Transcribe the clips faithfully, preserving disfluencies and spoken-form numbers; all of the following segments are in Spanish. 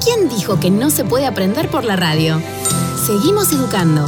¿Quién dijo que no se puede aprender por la radio? Seguimos educando.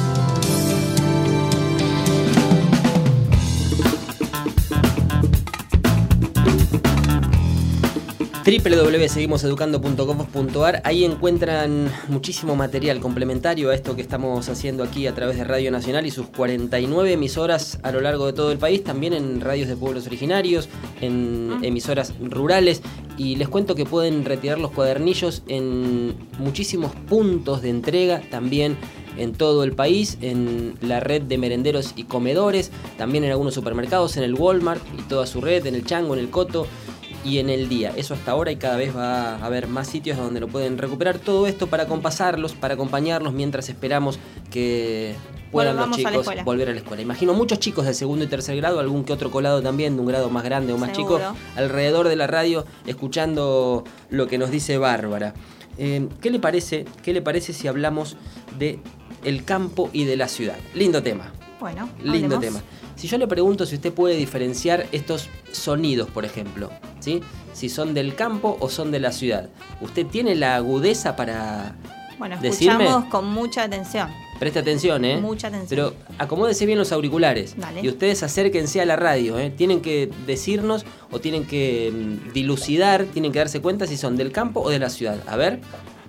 doble u doble u doble u punto seguimos educando punto com punto a r. Ahí encuentran muchísimo material complementario a esto que estamos haciendo aquí a través de Radio Nacional y sus cuarenta y nueve emisoras a lo largo de todo el país, también en radios de pueblos originarios, en emisoras rurales. Y les cuento que pueden retirar los cuadernillos en muchísimos puntos de entrega, también en todo el país, en la red de merenderos y comedores, también en algunos supermercados, en el Walmart y toda su red, en el Chango, en el Coto y en el Día. Eso hasta ahora, y cada vez va a haber más sitios donde lo pueden recuperar. Todo esto para compasarlos, para acompañarlos mientras esperamos que puedan bueno, los chicos a volver a la escuela. Imagino muchos chicos de segundo y tercer grado, algún que otro colado también de un grado más grande o más Seguro. chico, alrededor de la radio escuchando lo que nos dice Bárbara. Eh, ¿qué le parece, qué le parece si hablamos de el campo y de la ciudad? Lindo tema. Bueno, Lindo hablemos. tema. Si yo le pregunto si usted puede diferenciar estos sonidos, por ejemplo, ¿sí? Si son del campo o son de la ciudad, ¿usted tiene la agudeza para Bueno, decirme? escuchamos con mucha atención. Preste atención, ¿eh? Mucha atención. Pero acomódese bien los auriculares. Dale. Y ustedes acérquense a la radio, ¿eh? Tienen que decirnos o tienen que mm, dilucidar, tienen que darse cuenta si son del campo o de la ciudad. A ver.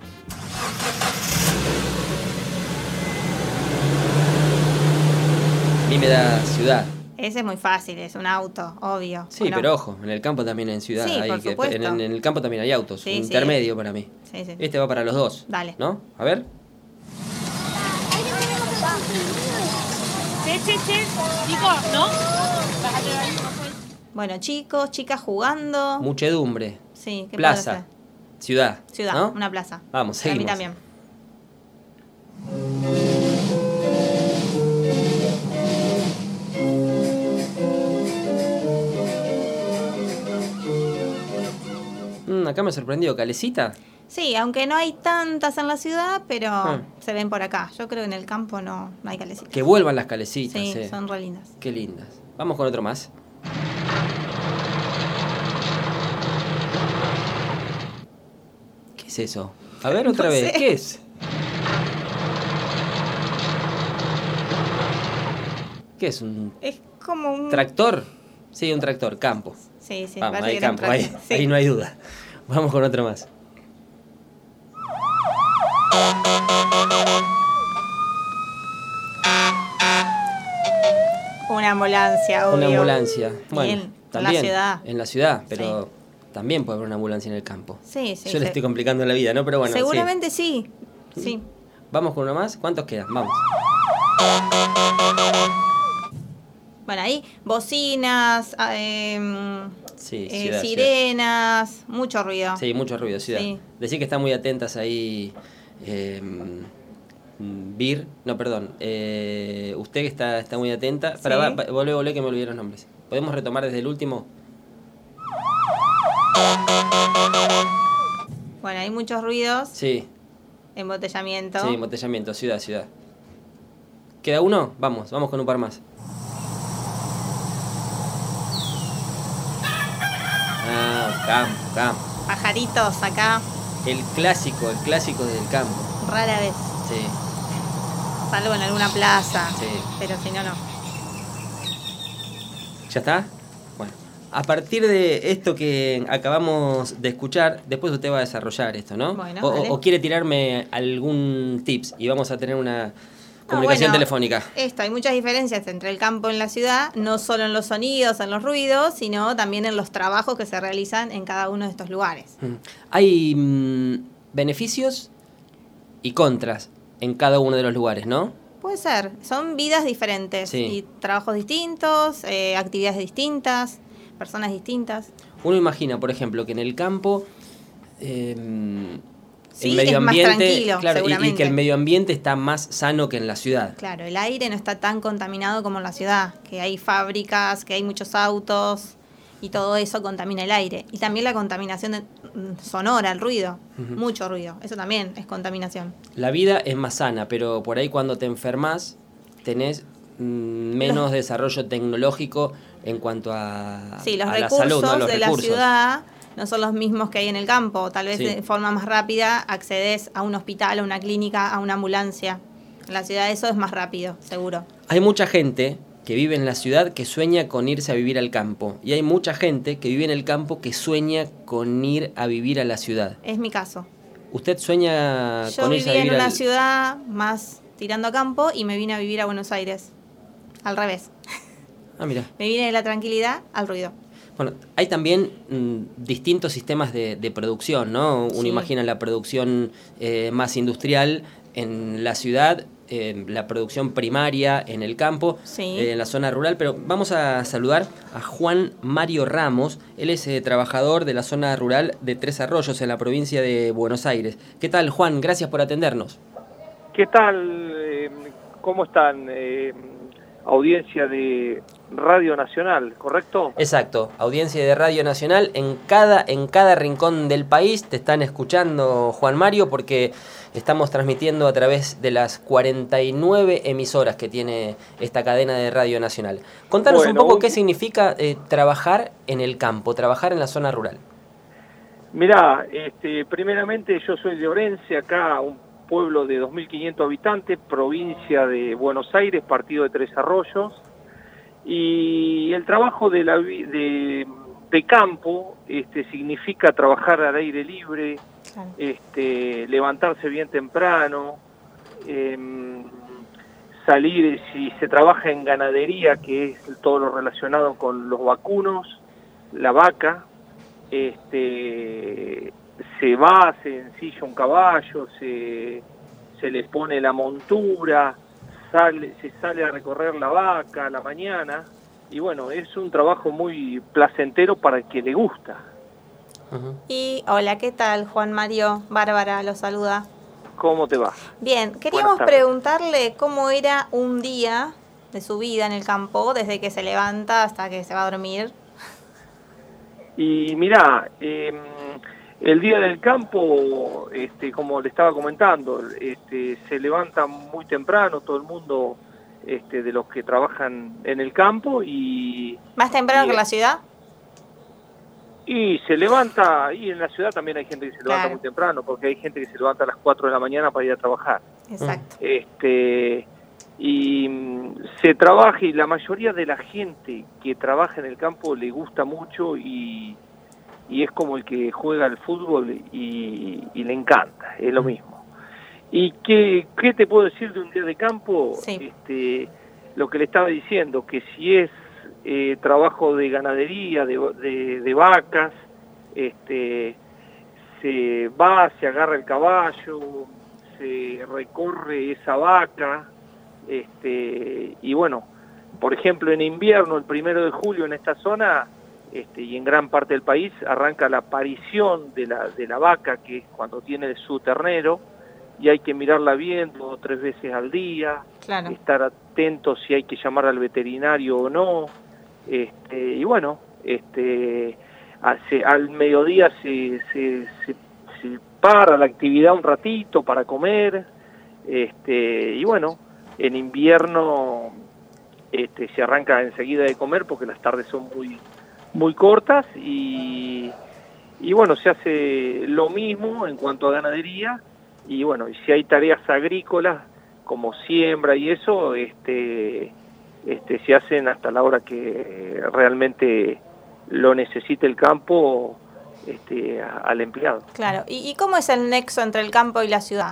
A mí me da ciudad. Ese es muy fácil, es un auto, obvio. Sí, ¿o no? pero ojo, en el campo también en ciudad. Sí, hay por que, supuesto. en, en el campo también hay autos. Sí, un sí. intermedio para mí. Sí, sí. Este va para los dos. Dale. ¿No? A ver. Che, che, che, chicos, ¿no? Bájate de ahí, no puedes. Bueno, chicos, chicas jugando. Muchedumbre. Sí, ¿qué Plaza. puede ser? Ciudad. Ciudad, ¿no? una plaza. Vamos, Para mí seguimos. también. Mm, acá me sorprendió. ¿Calecita? Sí, aunque no hay tantas en la ciudad, pero Ah. se ven por acá. Yo creo que en el campo no, no hay calecitas. Que vuelvan las calecitas. Sí, eh. son re lindas. Qué lindas. Vamos con otro más. ¿Qué es eso? A ver otra No vez. sé. ¿Qué es? ¿Qué es? ¿Un Es como un... tractor? Sí, un tractor. Campo. Sí, sí, Vamos, parece ahí que era un campo. Ahí, tractor. Sí. ahí no hay duda. Vamos con otro más. Una ambulancia, obvio. Una ambulancia. Bueno, Bien, en la también ciudad. en la ciudad, pero también puede haber una ambulancia en el campo. Sí, sí. Yo le se- estoy complicando la vida, ¿no? Pero bueno, sí. Seguramente sí. Sí. Vamos con uno más. ¿Cuántos quedan? Vamos. Bueno, ahí bocinas, ah, em, Sí, eh, ciudad, sirenas, mucho ruido. Sí, mucho ruido, ciudad. Sí. Decir que están muy atentas ahí. Eh, Vir, no, perdón. Eh, usted que está, está muy atenta. Para, Sí. va, va, volvé, volvé, que me olvidé los nombres. ¿Podemos retomar desde el último? Bueno, hay muchos ruidos, Sí, embotellamiento. sí, embotellamiento, ciudad, ciudad. ¿Queda uno? Vamos, vamos con un par más. Ah, campo, campo. Pajaritos acá, El clásico, el clásico del campo. rara vez, Sí, salvo en alguna plaza, sí. pero si no, no. ¿Ya está? Bueno, a partir de esto que acabamos de escuchar, después usted va a desarrollar esto, ¿no? Bueno, o, dale. o quiere tirarme algún tips y vamos a tener una comunicación bueno, telefónica. Esto, hay muchas diferencias entre el campo y la ciudad, no solo en los sonidos, en los ruidos, sino también en los trabajos que se realizan en cada uno de estos lugares. Mm. Hay mm, beneficios y contras en cada uno de los lugares, ¿no? Puede ser, son vidas diferentes Sí. y trabajos distintos, eh, actividades distintas, personas distintas. Uno imagina, por ejemplo, que en el campo eh, Sí, el medio es más ambiente, tranquilo, claro, y- y, seguramente. que el medio ambiente está más sano que en la ciudad. Claro, el aire no está tan contaminado como en la ciudad, que hay fábricas, que hay muchos autos y todo eso contamina el aire. Y también la contaminación de- mm, sonora, el ruido, Ujú. mucho ruido, eso también es contaminación. La vida es más sana, pero por ahí cuando te enfermas tenés mm, menos Los- desarrollo tecnológico en cuanto a, Sí, los a la recursos salud, ¿no? Los de recursos. la ciudad no son los mismos que hay en el campo. Tal vez Sí. de forma más rápida accedes a un hospital, a una clínica, a una ambulancia. En la ciudad eso es más rápido, seguro. Hay mucha gente que vive en la ciudad que sueña con irse a vivir al campo. Y hay mucha gente que vive en el campo que sueña con ir a vivir a la ciudad. Es mi caso. ¿Usted sueña Yo con irse a vivía en vivir una al... ciudad más tirando a campo y me vine a vivir a Buenos Aires. Al revés. Ah, mira. Me vine de la tranquilidad al ruido. Bueno, hay también mm, distintos sistemas de, de producción, ¿no? Uno Sí. imagina la producción eh, más industrial en la ciudad, eh, la producción primaria en el campo, Sí. eh, en la zona rural, pero vamos a saludar a Juan Mario Ramos. Él es eh, trabajador de la zona rural de Tres Arroyos, en la provincia de Buenos Aires. ¿Qué tal, Juan? Gracias por atendernos. ¿Qué tal? Eh, ¿Cómo están? Eh, audiencia de Radio Nacional, ¿correcto? Exacto, audiencia de Radio Nacional en cada, en cada rincón del país. Te están escuchando, Juan Mario, porque estamos transmitiendo a través de las cuarenta y nueve emisoras que tiene esta cadena de Radio Nacional. Contanos Bueno, un poco un- qué significa eh, trabajar en el campo, trabajar en la zona rural. Mirá, este, primeramente yo soy de Orense, acá un pueblo de dos mil quinientos habitantes, provincia de Buenos Aires, partido de Tres Arroyos, y el trabajo de, la, vi- de, de campo este, significa trabajar al aire libre, Claro. este, levantarse bien temprano, em, salir, si se trabaja en ganadería, que es todo lo relacionado con los vacunos, la vaca, este, se va, se ensilla un caballo, se, se le pone la montura, sale, se sale a recorrer la vaca a la mañana, y bueno, es un trabajo muy placentero para el que le gusta. Ujú. Y hola, ¿qué tal, Juan Mario? Bárbara lo saluda. ¿Cómo te va? Bien, queríamos tardes. preguntarle cómo era un día de su vida en el campo, desde que se levanta hasta que se va a dormir. Y mirá, eh, el día del campo, este, como le estaba comentando, este, se levanta muy temprano todo el mundo este, de los que trabajan en el campo y, ¿Más temprano Bien. que en la ciudad? y se levanta, y en la ciudad también hay gente que se levanta Claro. muy temprano, porque hay gente que se levanta a las cuatro de la mañana para ir a trabajar. Exacto. Este, y mm, se trabaja, y la mayoría de la gente que trabaja en el campo le gusta mucho y, y es como el que juega al fútbol y, y le encanta, es lo mismo. ¿Y qué, qué te puedo decir de un día de campo? Sí. Este, lo que le estaba diciendo, que si es eh, trabajo de ganadería, de, de, de vacas, este, se va, se agarra el caballo, se recorre esa vaca, este, y bueno, por ejemplo en invierno, el primero de julio en esta zona, este, y en gran parte del país, arranca la aparición de la, de la vaca, que es cuando tiene su ternero, y hay que mirarla bien dos o tres veces al día, Claro. estar atentos si hay que llamar al veterinario o no, este, y bueno, este, hace, al mediodía se, se, se, se para la actividad un ratito para comer, este, y bueno, en invierno este, se arranca enseguida de comer porque las tardes son muy, muy cortas, y, y bueno, se hace lo mismo en cuanto a ganadería, y bueno, y si hay tareas agrícolas como siembra y eso, este, este, se hacen hasta la hora que realmente lo necesite el campo, este, a- al empleado. Claro. ¿Y, ¿Y cómo es el nexo entre el campo y la ciudad?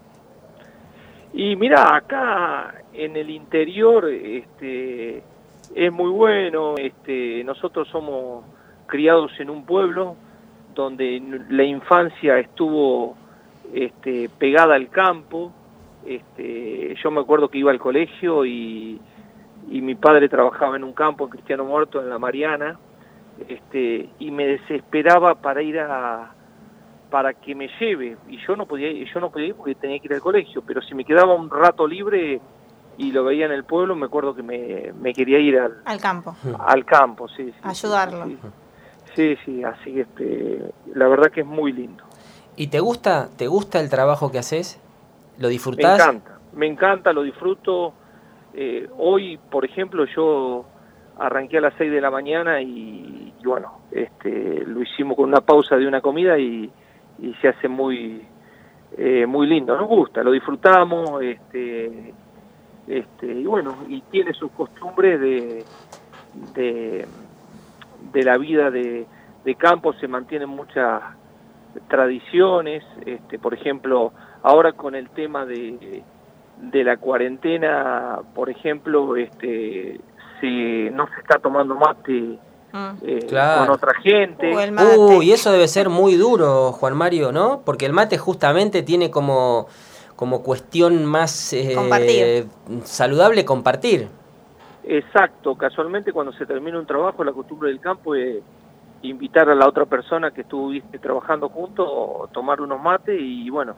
Y mira, acá en el interior este, es muy bueno, este, nosotros somos criados en un pueblo donde n- la infancia estuvo este, pegada al campo. Este, yo me acuerdo que iba al colegio y, y mi padre trabajaba en un campo en Cristiano Muerto, en la Mariana, este, y me desesperaba para ir a para que me lleve, y yo no podía yo no podía ir porque tenía que ir al colegio, pero si me quedaba un rato libre y lo veía en el pueblo, me acuerdo que me, me quería ir al, Al campo. al campo, sí, sí, Ayudarlo. sí, sí, sí, así que este, la verdad que es muy lindo. ¿Y te gusta, te gusta el trabajo que haces? ¿Lo Me disfrutás? encanta, me encanta, lo disfruto. Eh, hoy, por ejemplo, yo arranqué a las seis de la mañana y y bueno, este, lo hicimos con una pausa de una comida y, y se hace muy eh, muy lindo, nos gusta, lo disfrutamos, este, este, y bueno, y tiene sus costumbres de, de, de la vida de, de campo, se mantienen muchas tradiciones, este, por ejemplo, ahora con el tema de, de la cuarentena, por ejemplo, este, si no se está tomando mate eh, claro. con otra gente. Uy, uh, eso debe ser muy duro, Juan Mario, ¿no? Porque el mate justamente tiene como, como cuestión más eh, compartir. saludable compartir. Exacto, casualmente cuando se termina un trabajo, la costumbre del campo es invitar a la otra persona que estuviste trabajando juntos, tomar unos mates y bueno,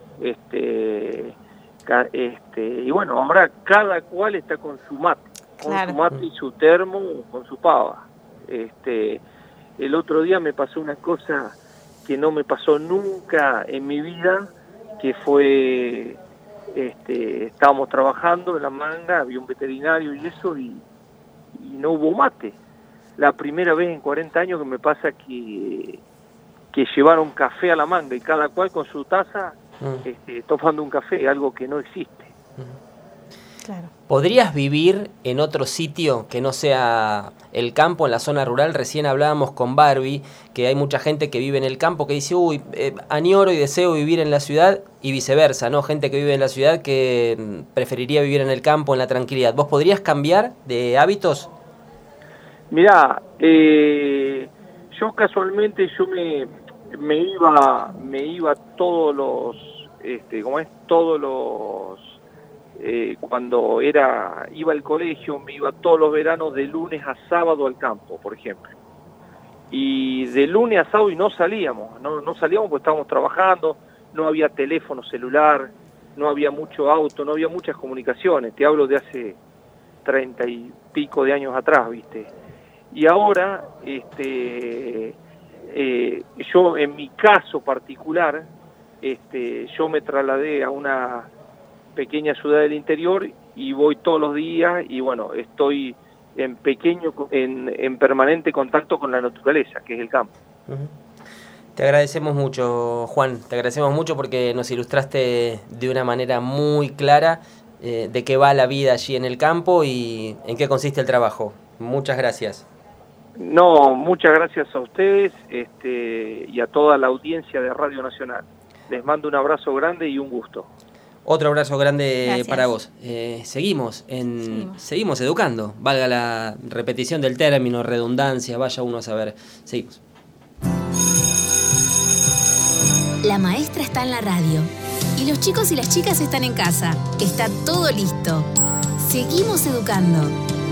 este, este, y bueno, ahora cada cual está con su mate, con claro. su mate y su termo, con su pava. Este, el otro día me pasó una cosa que no me pasó nunca en mi vida, que fue, este, estábamos trabajando en la manga, había un veterinario y eso, y, y no hubo mate. La primera vez en cuarenta años que me pasa que, que llevaron café a la manga y cada cual con su taza mm. este, tomando un café, algo que no existe. Mm. Claro. ¿Podrías vivir en otro sitio que no sea el campo, en la zona rural? Recién hablábamos con Barbie, que hay mucha gente que vive en el campo que dice, uy, eh, añoro y deseo vivir en la ciudad, y viceversa, ¿no? Gente que vive en la ciudad que preferiría vivir en el campo, en la tranquilidad. ¿Vos podrías cambiar de hábitos? Mirá, eh, yo casualmente yo me, me iba me iba todos los este ¿cómo es? todos los eh, cuando era iba al colegio, me iba todos los veranos de lunes a sábado al campo, por ejemplo. Y de lunes a sábado y no salíamos, no no salíamos porque estábamos trabajando, no había teléfono celular, no había mucho auto, no había muchas comunicaciones. Te hablo de hace treinta y pico de años atrás, ¿viste? Y ahora, este, eh, yo en mi caso particular, este, yo me trasladé a una pequeña ciudad del interior y voy todos los días y bueno, estoy en pequeño, en, en permanente contacto con la naturaleza, que es el campo. Uh-huh. Te agradecemos mucho, Juan, te agradecemos mucho porque nos ilustraste de una manera muy clara eh, de qué va la vida allí en el campo y en qué consiste el trabajo. Muchas gracias. No, muchas gracias a ustedes este, y a toda la audiencia de Radio Nacional. Les mando un abrazo grande y un gusto. Otro abrazo grande gracias. Para vos. Eh, seguimos, en, seguimos. seguimos educando. Valga la repetición del término, redundancia, vaya uno a saber. Seguimos. La maestra está en la radio y los chicos y las chicas están en casa. Está todo listo. Seguimos educando.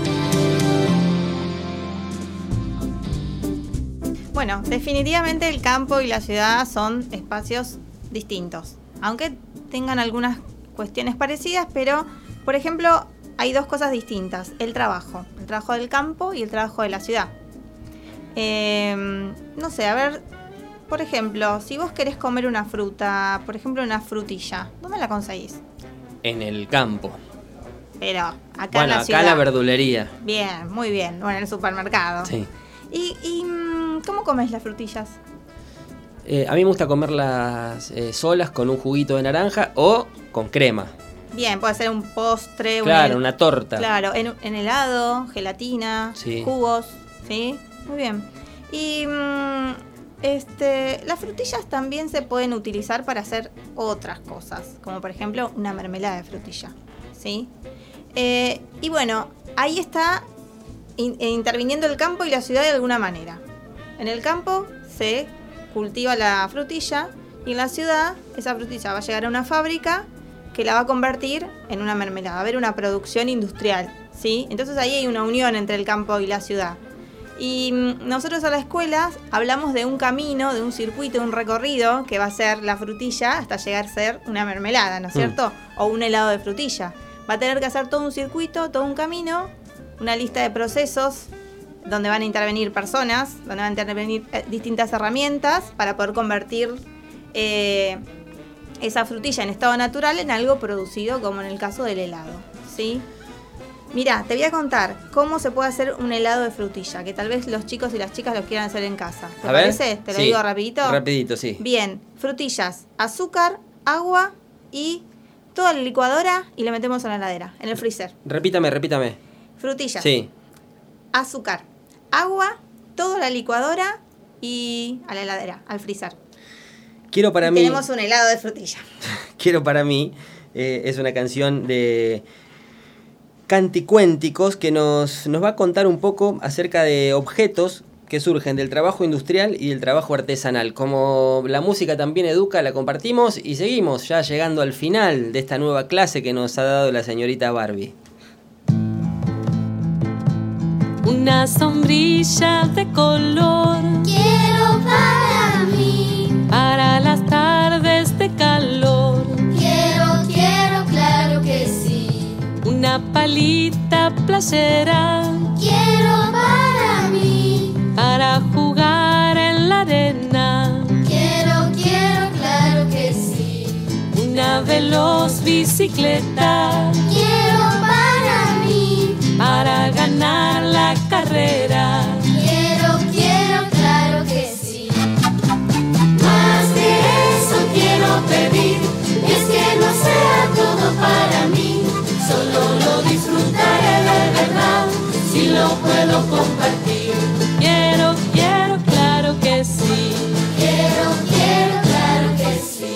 Bueno, definitivamente el campo y la ciudad son espacios distintos, aunque tengan algunas cuestiones parecidas, pero, por ejemplo, hay dos cosas distintas, el trabajo, el trabajo del campo y el trabajo de la ciudad. Eh, no sé, a ver, por ejemplo, si vos querés comer una fruta, por ejemplo una frutilla, ¿dónde la conseguís? En el campo. Pero acá bueno, en la acá ciudad. en la verdulería. Bien, muy bien, bueno, en el supermercado. Sí. ¿Y, y cómo comes las frutillas? Eh, a mí me gusta comerlas eh, solas con un juguito de naranja o con crema. Bien, puede ser un postre. Claro, un, una torta. Claro, en, en helado, gelatina, sí. jugos, ¿sí? Muy bien. Y mmm, este, las frutillas también se pueden utilizar para hacer otras cosas, como por ejemplo una mermelada de frutilla, ¿sí? Eh, y bueno, ahí está in, interviniendo el campo y la ciudad de alguna manera. En el campo se cultiva la frutilla y en la ciudad esa frutilla va a llegar a una fábrica que la va a convertir en una mermelada, va a haber una producción industrial, ¿sí? Entonces ahí hay una unión entre el campo y la ciudad. Y nosotros a la escuela hablamos de un camino, de un circuito, de un recorrido que va a ser la frutilla hasta llegar a ser una mermelada, ¿no es cierto? Mm. O un helado de frutilla. Va a tener que hacer todo un circuito, todo un camino, una lista de procesos donde van a intervenir personas, donde van a intervenir distintas herramientas para poder convertir eh, esa frutilla en estado natural en algo producido, como en el caso del helado, ¿sí? Mirá, te voy a contar cómo se puede hacer un helado de frutilla, que tal vez los chicos y las chicas lo quieran hacer en casa. ¿Te A parece? ver. ¿Te lo Sí. digo rapidito? Rapidito, sí. Bien, frutillas, azúcar, agua y toda la licuadora y le metemos en la heladera, en el freezer. Repítame, repítame. Frutillas, Sí. azúcar, agua, toda la licuadora y a la heladera, al freezer. Quiero para Y mí... tenemos un helado de frutilla. Quiero para mí, eh, es una canción de Canticuénticos que nos, nos va a contar un poco acerca de objetos que surgen del trabajo industrial y del trabajo artesanal. Como la música también educa, la compartimos y seguimos ya llegando al final de esta nueva clase que nos ha dado la señorita Barbie. Una sombrilla de color Quiero para mí, para las tardes de calor. quiero, quiero, claro que sí. Una palita playera Quiero para mí, para jugar en la arena. quiero, quiero, claro que sí. Una veloz bicicleta Quiero para mí, para ganar la carrera. quiero, quiero, claro que sí. Más de eso quiero pedir, y es que no sea todo para mí, solo lo disfrutaré de verdad, si lo puedo compartir. Quiero, quiero, claro que sí. Quiero, quiero, claro que sí.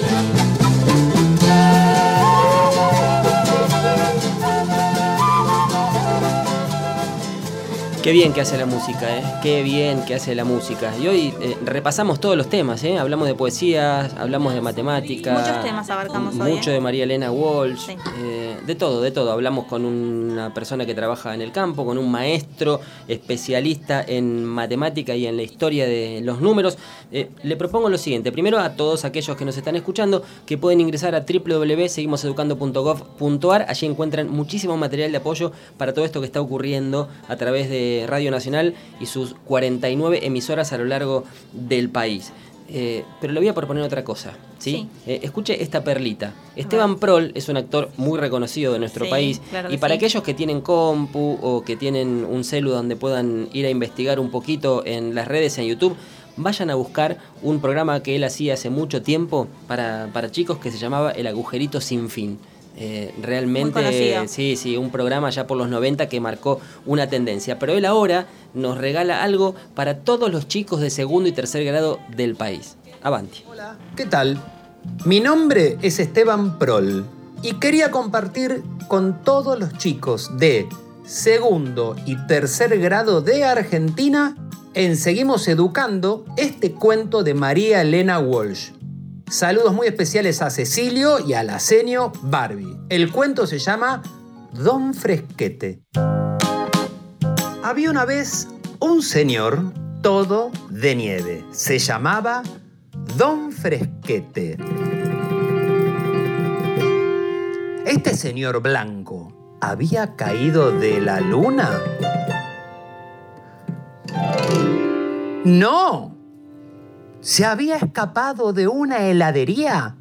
Qué bien que hace la música, ¿eh? Qué bien que hace la música. Y hoy eh, repasamos todos los temas, ¿eh? Hablamos de poesía, hablamos de matemática. Muchos temas abarcamos hoy, Mucho ¿eh? de María Elena Walsh. Sí. eh, de todo, de todo. Hablamos con una persona que trabaja en el campo, con un maestro especialista en matemática y en la historia de los números. Eh, le propongo lo siguiente. Primero, a todos aquellos que nos están escuchando, que pueden ingresar a doble u doble u doble u punto seguimos educando punto gov punto ar. Allí encuentran muchísimo material de apoyo para todo esto que está ocurriendo a través de Radio Nacional y sus cuarenta y nueve emisoras a lo largo del país. Eh, pero le voy a proponer otra cosa, ¿sí? Sí. Eh, escuche esta perlita. Esteban Prol es un actor muy reconocido de nuestro Sí, país, claro y que para sí. aquellos que tienen compu o que tienen un celu donde puedan ir a investigar un poquito en las redes, en YouTube, vayan a buscar un programa que él hacía hace mucho tiempo para, para chicos que se llamaba El Agujerito Sin Fin. Eh, realmente, Muy conocido. sí, sí, un programa ya por los noventa que marcó una tendencia. Pero él ahora nos regala algo para todos los chicos de segundo y tercer grado del país. Avanti. Hola, ¿qué tal? Mi nombre es Esteban Prol y quería compartir con todos los chicos de segundo y tercer grado de Argentina en Seguimos Educando este cuento de María Elena Walsh. Saludos muy especiales a Cecilio y a la seño Barbie. El cuento se llama Don Fresquete. Había una vez un señor todo de nieve. Se llamaba Don Fresquete. ¿Este señor blanco había caído de la luna? ¡No! ¿Se había escapado de una heladería?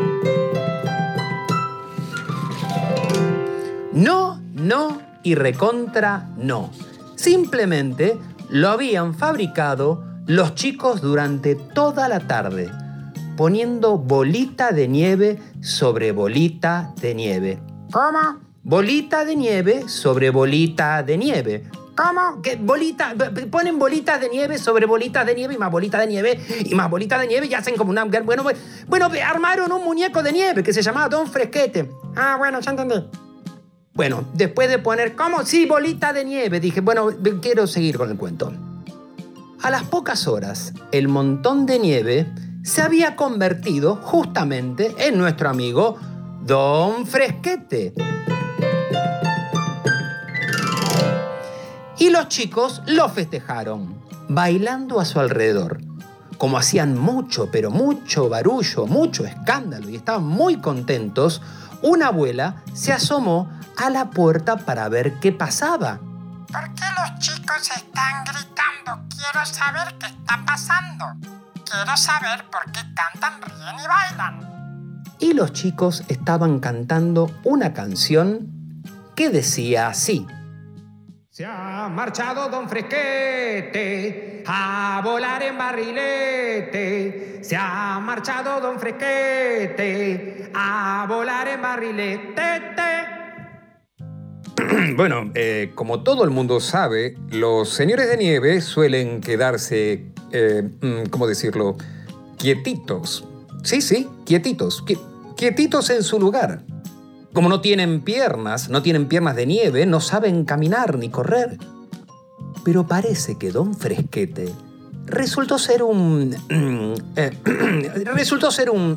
No, no y recontra no. Simplemente lo habían fabricado los chicos durante toda la tarde, poniendo bolita de nieve sobre bolita de nieve. ¿Cómo? Bolita de nieve sobre bolita de nieve. ¿Cómo? ¿Qué bolita? Ponen bolitas de nieve sobre bolitas de nieve y más bolitas de nieve y más bolitas de nieve y hacen como una... Bueno, bueno, armaron un muñeco de nieve que se llamaba Don Fresquete. Ah, bueno, ya entendí. Bueno, después de poner... ¿Cómo? Sí, bolita de nieve. Dije, bueno, quiero seguir con el cuento. A las pocas horas, el montón de nieve se había convertido justamente en nuestro amigo Don Fresquete. Y los chicos lo festejaron, bailando a su alrededor. Como hacían mucho, pero mucho barullo, mucho escándalo y estaban muy contentos, una abuela se asomó a la puerta para ver qué pasaba. ¿Por qué los chicos están gritando? Quiero saber qué está pasando. Quiero saber por qué cantan, ríen y bailan. Y los chicos estaban cantando una canción que decía así. Se ha marchado Don Fresquete a volar en barrilete. Se ha marchado Don Fresquete a volar en barrilete. Bueno, eh, como todo el mundo sabe, los señores de nieve suelen quedarse, eh, ¿cómo decirlo?, quietitos. Sí, sí, quietitos. Quietitos en su lugar. Como no tienen piernas, no tienen piernas de nieve, no saben caminar ni correr. Pero parece que Don Fresquete resultó ser un... Eh, resultó ser un...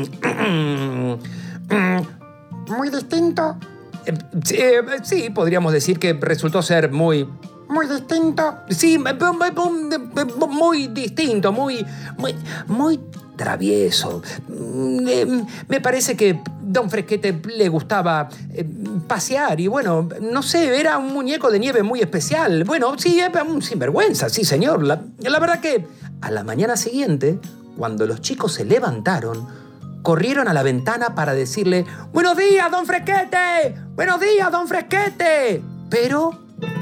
Muy distinto. Eh, eh, sí, podríamos decir que resultó ser muy... Muy distinto. Sí, muy distinto, muy... Muy, muy travieso. Me parece que Don Fresquete le gustaba pasear y, bueno, no sé, era un muñeco de nieve muy especial. Bueno, sí, era un sinvergüenza, sí, señor. La, la verdad que a la mañana siguiente, cuando los chicos se levantaron, corrieron a la ventana para decirle «¡Buenos días, Don Fresquete! ¡Buenos días, Don Fresquete!». Pero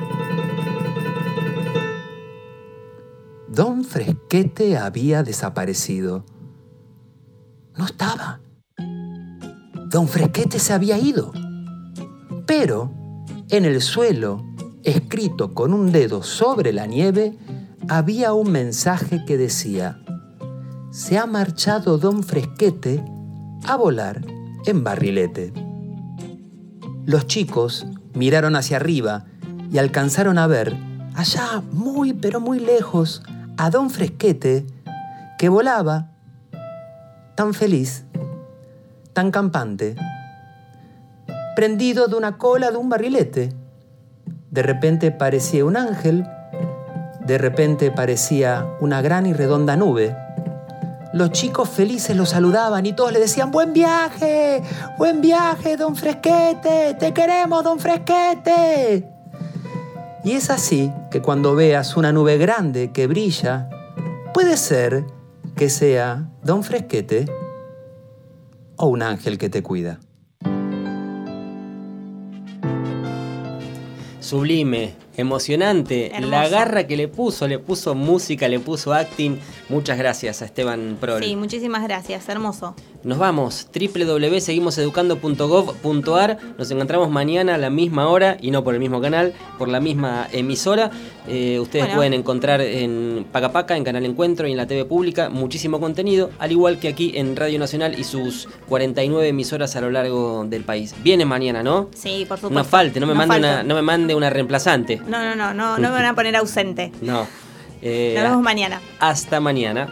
Don Fresquete había desaparecido. No estaba. Don Fresquete se había ido. Pero en el suelo, escrito con un dedo sobre la nieve, había un mensaje que decía: «Se ha marchado Don Fresquete a volar en barrilete». Los chicos miraron hacia arriba y alcanzaron a ver, allá muy pero muy lejos, a Don Fresquete, que volaba tan feliz, tan campante, prendido de una cola de un barrilete. De repente parecía un ángel, de repente parecía una gran y redonda nube. Los chicos felices lo saludaban y todos le decían «¡Buen viaje! ¡Buen viaje, Don Fresquete! ¡Te queremos, Don Fresquete!». Y es así que cuando veas una nube grande que brilla, puede ser que sea Don Fresquete o un ángel que te cuida. Sublime, emocionante, Hermoso. La garra que le puso, le puso música, le puso acting. Muchas gracias a Esteban Prol. Sí, muchísimas gracias, hermoso. Nos vamos, doble u doble u doble u punto seguimos educando punto gov punto a r. Nos encontramos mañana a la misma hora, y no por el mismo canal, por la misma emisora. Eh, ustedes Bueno. pueden encontrar en Paca Paca, en Canal Encuentro y en la T V Pública muchísimo contenido, al igual que aquí en Radio Nacional y sus cuarenta y nueve emisoras a lo largo del país. Viene mañana, ¿no? Sí, por supuesto. No falte, no me, No mande, falto. una, no me mande una reemplazante. No, no, no, no, no me van a poner ausente. No. Eh, Nos vemos mañana. Hasta mañana.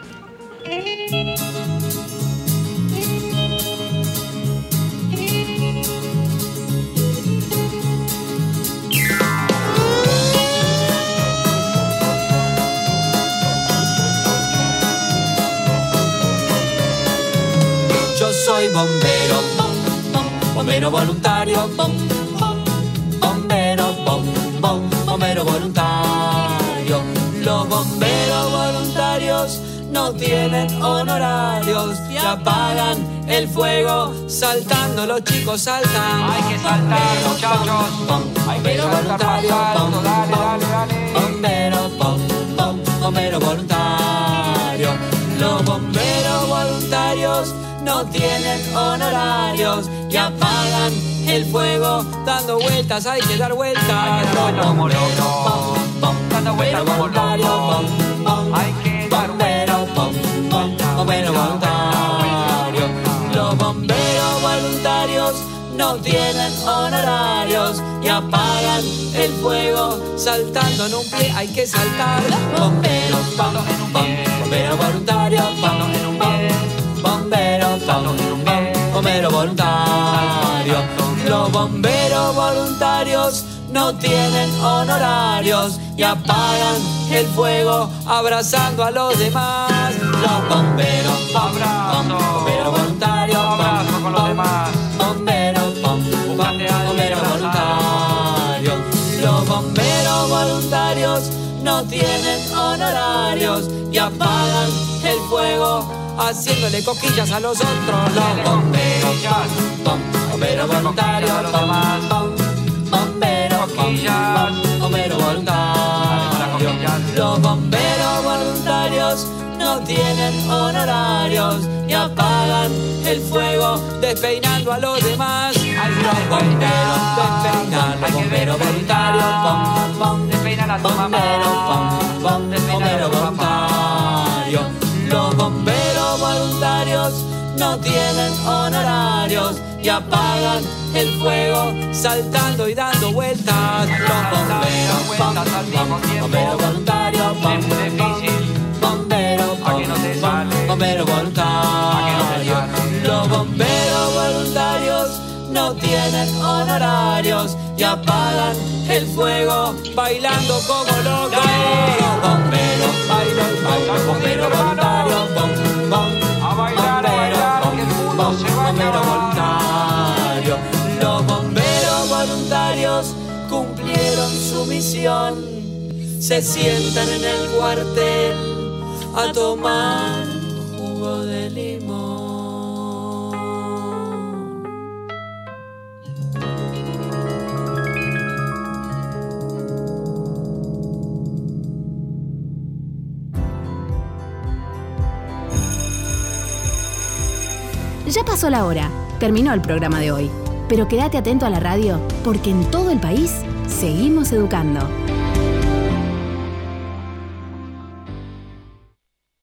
Yo soy bombero, bom, bom, bombero voluntario, bom, bom, bombero, bom, bom, bombero voluntario. Los bomberos voluntarios no tienen honorarios y apagan el fuego saltando. Los chicos saltan. Hay que saltar, muchachos. Hay que saltar más alto. Dale, dale, dale. Bombero, bom, bom, bombero voluntario. Los bomberos voluntarios no tienen honorarios y apagan el fuego dando vueltas. Hay que dar vueltas. Hay que dar vueltas como loco. Dando vueltas como loco. Hay que dar vueltas. Bombero voluntario. Los bomberos voluntarios no tienen honorarios y apagan el fuego saltando en un pie. Hay que saltar. Bomberos, Saltando en un pie. bombero voluntario. Saltando en un pie. Bombero, Saltando en un pie. bombero voluntario. Los bomberos voluntarios no tienen honorarios y apagan el fuego abrazando a los demás. Los bomberos, Abrazo. bombero voluntario, Abrazo con los demás. bombero, Buscate a alguien bombero voluntario. Los bomberos voluntarios no tienen honorarios y apagan el fuego haciéndole cosquillas a los otros. Los bomberos, bombero voluntario, bombero, Cosquillas. bombero voluntario. Los bomberos voluntarios no tienen honorarios y apagan el fuego despeinando a los demás. Los bomberos despeinan, los bomberos voluntarios, bom, bom, despeinan a tu mamá. Bom, bom, bomberos voluntarios. Los bomberos voluntarios no tienen honorarios y apagan el fuego saltando y dando vueltas. Los bomberos, bom, bom, bomberos voluntarios, bom, bom, bomberos, bom, bomberos voluntarios. Los bomberos voluntarios no tienen honorarios y apagan el fuego bailando como locos. Bomberos, bailan, bailan, bomberos voluntarios, bom, bom, bomberos, bom, bom, bomberos voluntarios. Los bomberos voluntarios cumplieron su misión, se sientan en el cuartel a tomar jugo de limón. Ya pasó la hora, terminó el programa de hoy, pero quédate atento a la radio porque en todo el país seguimos educando.